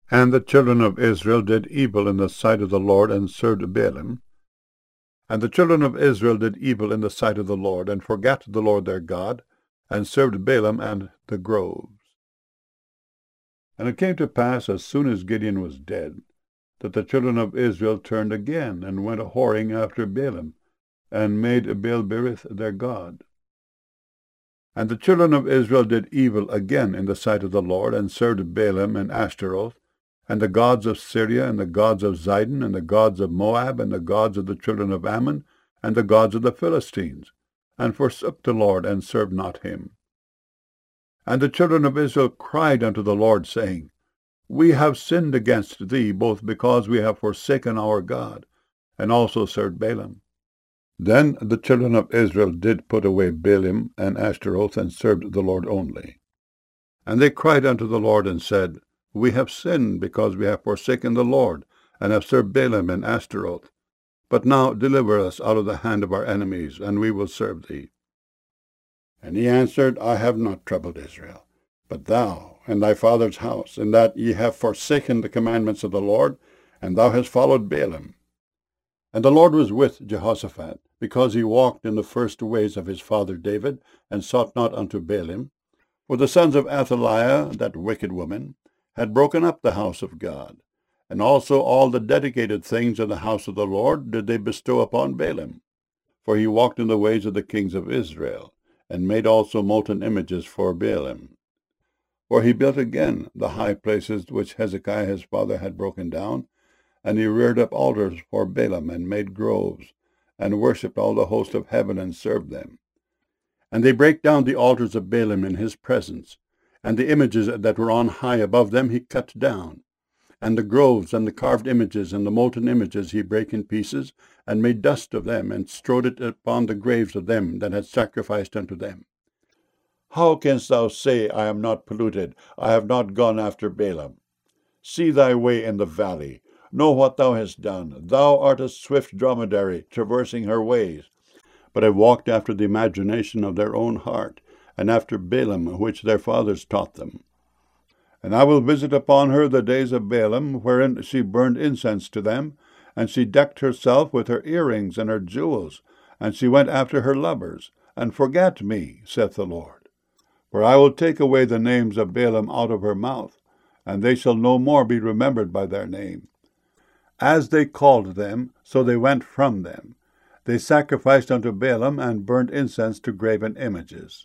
And the children of Israel did evil in the sight of the Lord, and served Baalim. And the children of Israel did evil in the sight of the Lord, and forgat the Lord their God, and served Baalim and the groves. And it came to pass, as soon as Gideon was dead, that the children of Israel turned again, and went a-whoring after Baalim, and made Baal-berith their god. And the children of Israel did evil again in the sight of the Lord, and served Baalim and Ashtaroth, and the gods of Syria, and the gods of Zidon, and the gods of Moab, and the gods of the children of Ammon, and the gods of the Philistines, and forsook the Lord, and served not him. And the children of Israel cried unto the Lord, saying, We have sinned against thee, both because we have forsaken our God, and also served Baalim. Then the children of Israel did put away Baalim and Ashtaroth, and served the Lord only. And they cried unto the Lord, and said, We have sinned, because we have forsaken the Lord, and have served Baalim and Ashtaroth. But now deliver us out of the hand of our enemies, and we will serve thee. And he answered, I have not troubled Israel, but thou and thy father's house, in that ye have forsaken the commandments of the Lord, and thou hast followed Baalim. And the Lord was with Jehoshaphat, because he walked in the first ways of his father David, and sought not unto Baalim. For the sons of Athaliah, that wicked woman, had broken up the house of God, and also all the dedicated things in the house of the Lord did they bestow upon Baalim. For he walked in the ways of the kings of Israel, and made also molten images for Baalim. For he built again the high places which Hezekiah his father had broken down, and he reared up altars for Baalim, and made groves, and worshipped all the host of heaven, and served them. And they brake down the altars of Baalim in his presence, and the images that were on high above them he cut down. And the groves, and the carved images, and the molten images he brake in pieces, and made dust of them, and strowed it upon the graves of them that had sacrificed unto them. How canst thou say, I am not polluted, I have not gone after Baalim? See thy way in the valley, know what thou hast done. Thou art a swift dromedary, traversing her ways. But have walked after the imagination of their own heart, and after Baalim, which their fathers taught them. And I will visit upon her the days of Baalim, wherein she burned incense to them, and she decked herself with her earrings and her jewels, and she went after her lovers, and forgat me, saith the Lord. For I will take away the names of Baalim out of her mouth, and they shall no more be remembered by their name. As they called them, so they went from them. They sacrificed unto Baalim, and burnt incense to graven images.